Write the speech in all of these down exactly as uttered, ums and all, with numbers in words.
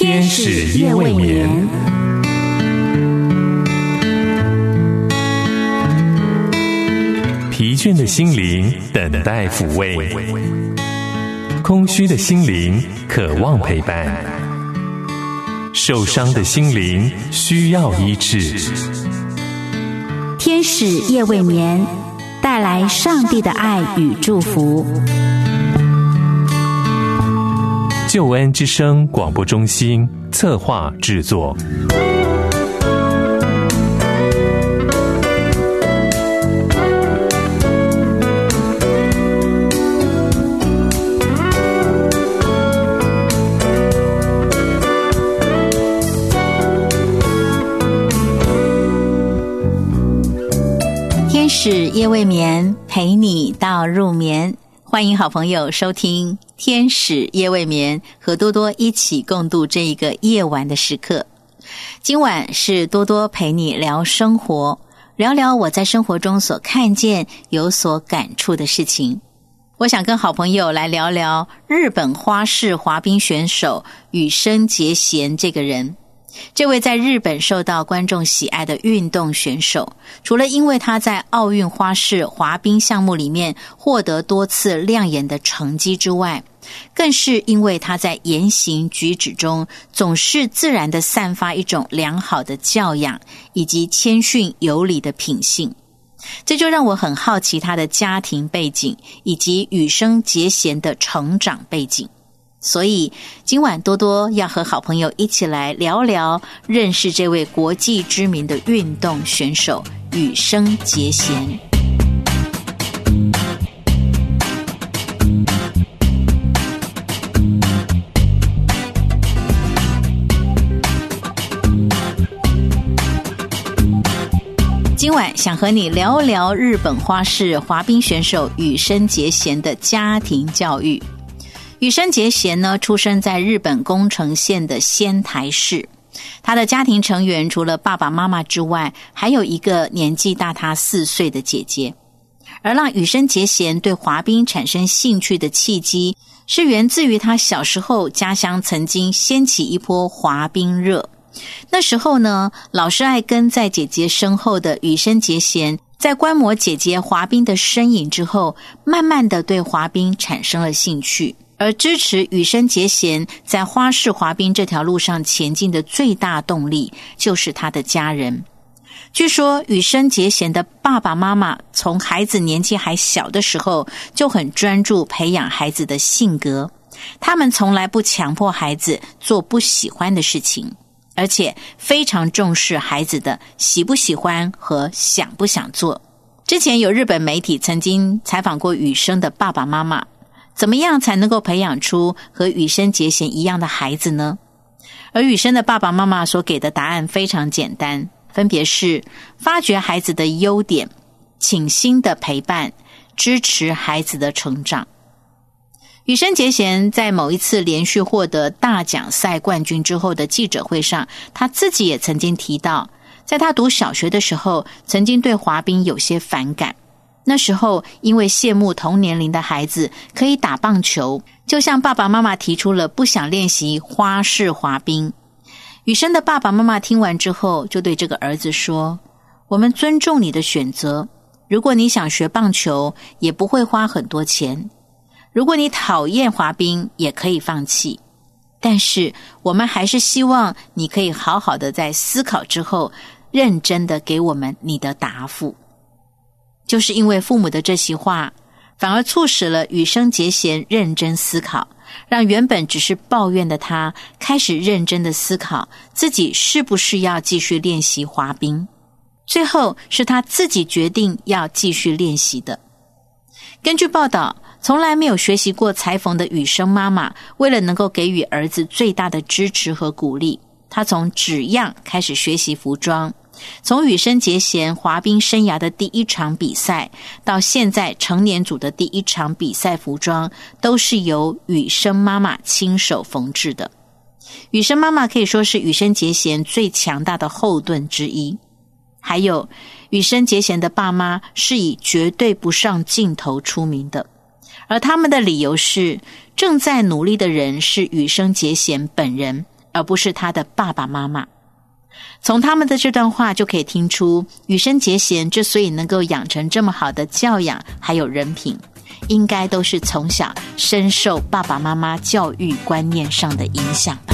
天使夜未眠，疲倦的心灵等待抚慰，空虚的心灵渴望陪伴，受伤的心灵需要医治。 天使夜未眠，带来上帝的爱与祝福。 救恩之声广播中心策划制作。 天使夜未眠，陪你到入眠。欢迎好朋友收听天使夜未眠，和多多一起共度这一个夜晚的时刻。今晚是多多陪你聊生活，聊聊我在生活中所看见有所感触的事情。我想跟好朋友来聊聊日本花式滑冰选手羽生结弦这个人。这位在日本受到观众喜爱的运动选手，除了因为他在奥运花式滑冰项目里面获得多次亮眼的成绩之外，更是因为他在言行举止中总是自然地散发一种良好的教养以及谦逊有礼的品性。这就让我很好奇他的家庭背景以及羽生结弦的成长背景。所以今晚多多要和好朋友一起来聊聊认识这位国际知名的运动选手羽生结弦。今晚想和你聊聊日本花式滑冰选手羽生结弦的家庭教育。羽生结弦呢，出生在日本宫城县的仙台市。他的家庭成员除了爸爸妈妈之外，还有一个年纪大他四岁的姐姐。而让羽生结弦对滑冰产生兴趣的契机，是源自于他小时候家乡曾经掀起一波滑冰热。那时候呢，老是爱跟在姐姐身后的羽生结弦，在观摩姐姐滑冰的身影之后，慢慢的对滑冰产生了兴趣。而支持羽生结弦在花式滑冰这条路上前进的最大动力，就是他的家人。据说羽生结弦的爸爸妈妈从孩子年纪还小的时候，就很专注培养孩子的性格，他们从来不强迫孩子做不喜欢的事情，而且非常重视孩子的喜不喜欢和想不想做。之前有日本媒体曾经采访过羽生的爸爸妈妈，怎么样才能够培养出和羽生结弦一样的孩子呢？而羽生的爸爸妈妈所给的答案非常简单，分别是发掘孩子的优点，倾心的陪伴，支持孩子的成长。羽生结弦在某一次连续获得大奖赛冠军之后的记者会上，他自己也曾经提到，在他读小学的时候，曾经对滑冰有些反感。那时候因为羡慕同年龄的孩子可以打棒球，就向爸爸妈妈提出了不想练习花式滑冰。羽生的爸爸妈妈听完之后，就对这个儿子说，我们尊重你的选择，如果你想学棒球，也不会花很多钱，如果你讨厌滑冰，也可以放弃，但是我们还是希望你可以好好的在思考之后，认真的给我们你的答复。就是因为父母的这席话，反而促使了羽生结弦认真思考，让原本只是抱怨的他开始认真的思考自己是不是要继续练习滑冰。最后是他自己决定要继续练习的。根据报道，从来没有学习过裁缝的羽生妈妈，为了能够给予儿子最大的支持和鼓励，她从纸样开始学习服装。从羽生结弦滑冰生涯的第一场比赛到现在成年组的第一场比赛服装，都是由羽生妈妈亲手缝制的。羽生妈妈可以说是羽生结弦最强大的后盾之一。还有羽生结弦的爸妈是以绝对不上镜头出名的，而他们的理由是，正在努力的人是羽生结弦本人， 而不是他的爸爸妈妈。从他们的这段话就可以听出，羽生结弦之所以能够养成这么好的教养还有人品，应该都是从小深受爸爸妈妈教育观念上的影响吧。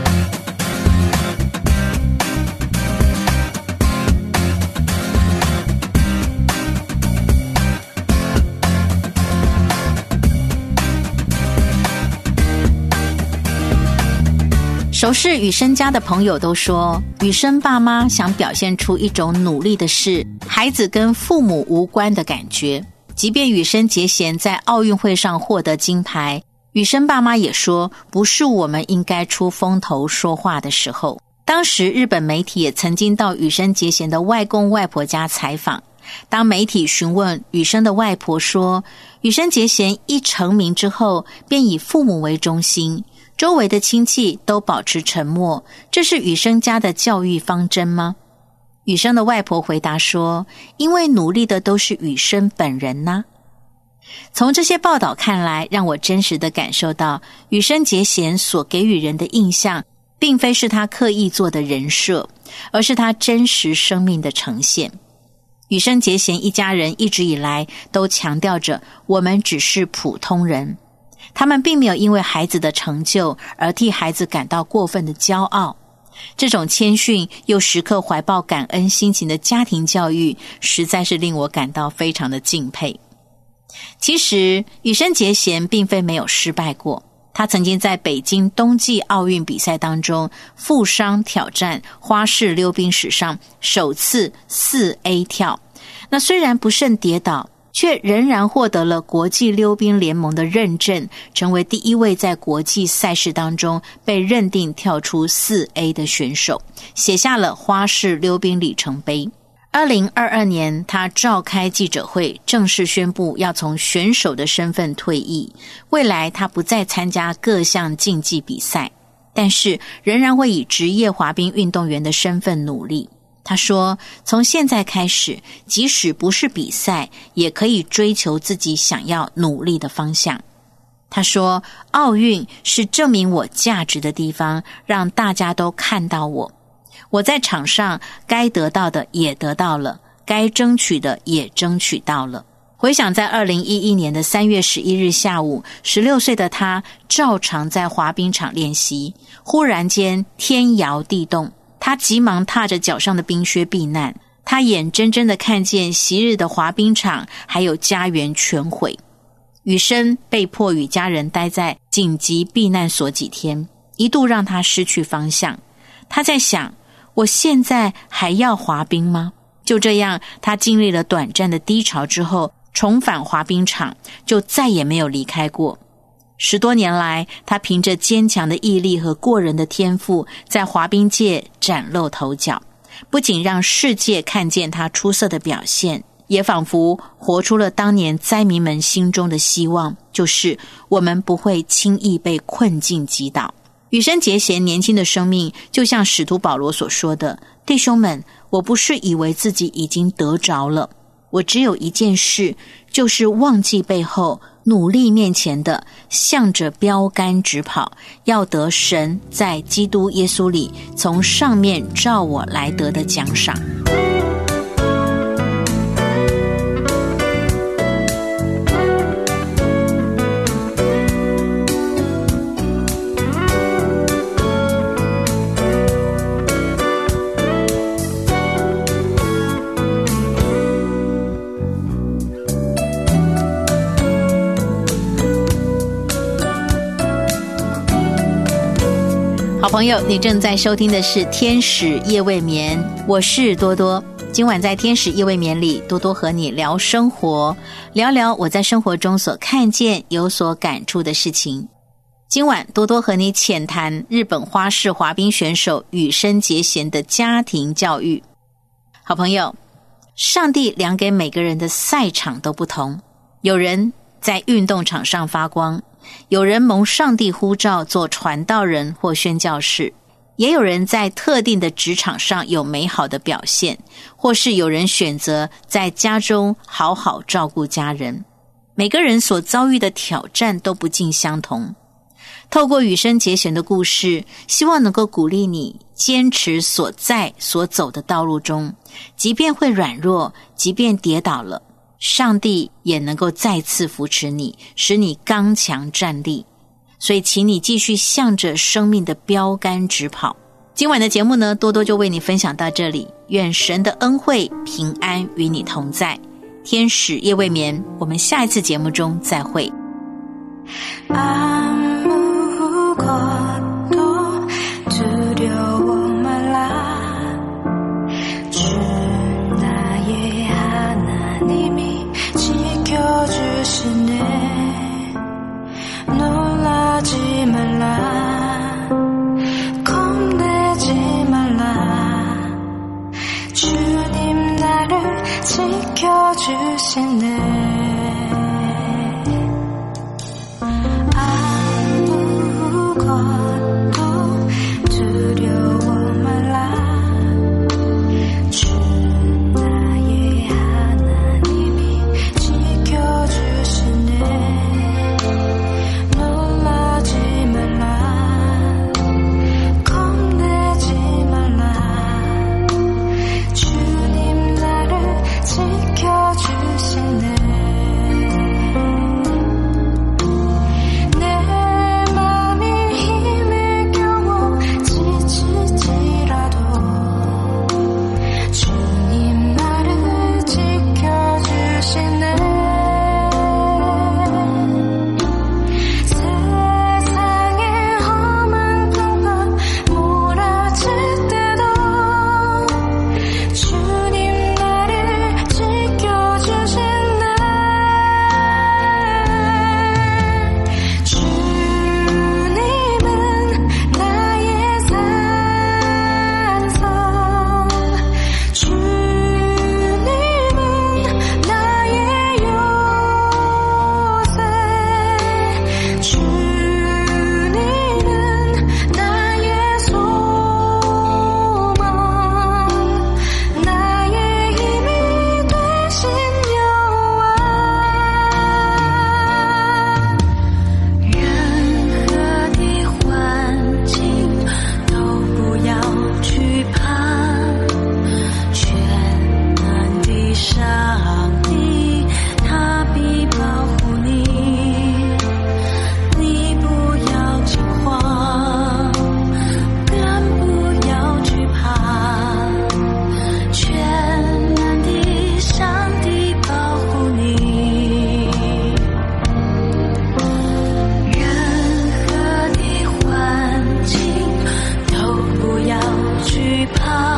熟识羽生家的朋友都说，羽生爸妈想表现出一种努力的事，孩子跟父母无关的感觉。即便羽生结弦在奥运会上获得金牌，羽生爸妈也说，不是我们应该出风头说话的时候。当时日本媒体也曾经到羽生结弦的外公外婆家采访，当媒体询问羽生的外婆说，羽生结弦一成名之后便以父母为中心，周围的亲戚都保持沉默，这是羽生家的教育方针吗？羽生的外婆回答说，因为努力的都是羽生本人呐。从这些报道看来，让我真实的感受到羽生结弦所给予人的印象，并非是他刻意做的人设，而是他真实生命的呈现。羽生结弦一家人一直以来都强调着，我们只是普通人。他们并没有因为孩子的成就而替孩子感到过分的骄傲。这种谦逊又时刻怀抱感恩心情的家庭教育，实在是令我感到非常的敬佩。其实羽生结弦并非没有失败过，他曾经在北京冬季奥运比赛当中负伤挑战花式溜冰史上首次四 A 跳，那虽然不慎跌倒，却仍然获得了国际溜冰联盟的认证，成为第一位在国际赛事当中被认定跳出四 A 的选手，写下了花式溜冰里程碑。二零二二年，他召开记者会，正式宣布要从选手的身份退役，未来他不再参加各项竞技比赛，但是仍然会以职业滑冰运动员的身份努力。他说，从现在开始，即使不是比赛，也可以追求自己想要努力的方向。他说，奥运是证明我价值的地方，让大家都看到我。我在场上该得到的也得到了，该争取的也争取到了。回想在二零一一年的三月十一日下午，十六岁的他照常在滑冰场练习，忽然间天摇地动，他急忙踏着脚上的冰靴避难，他眼睁睁地看见昔日的滑冰场还有家园全毁。羽生被迫与家人待在紧急避难所几天，一度让他失去方向。他在想，我现在还要滑冰吗？就这样，他经历了短暂的低潮之后，重返滑冰场，就再也没有离开过。十多年来，他凭着坚强的毅力和过人的天赋，在滑冰界崭露头角，不仅让世界看见他出色的表现，也仿佛活出了当年灾民们心中的希望，就是我们不会轻易被困境击倒。羽生结弦年轻的生命，就像使徒保罗所说的，弟兄们，我不是以为自己已经得着了，我只有一件事，就是忘记背后，努力面前的，向着标杆直跑，要得神在基督耶稣里从上面照我来得的奖赏。好朋友，你正在收听的是天使夜未眠，我是多多。今晚在天使夜未眠里，多多和你聊生活，聊聊我在生活中所看见有所感触的事情。今晚多多和你浅谈日本花式滑冰选手羽生结弦的家庭教育。好朋友，上帝量给每个人的赛场都不同，有人在运动场上发光，有人蒙上帝呼召做传道人或宣教士，也有人在特定的职场上有美好的表现，或是有人选择在家中好好照顾家人。每个人所遭遇的挑战都不尽相同， 透过羽生结弦的故事，希望能够鼓励你坚持所在所走的道路中，即便会软弱，即便跌倒了，上帝也能够再次扶持你，使你刚强站立。所以请你继续向着生命的标杆直跑。今晚的节目呢，多多就为你分享到这里，愿神的恩惠平安与你同在。天使夜未眠，我们下一次节目中再会。 惧怕。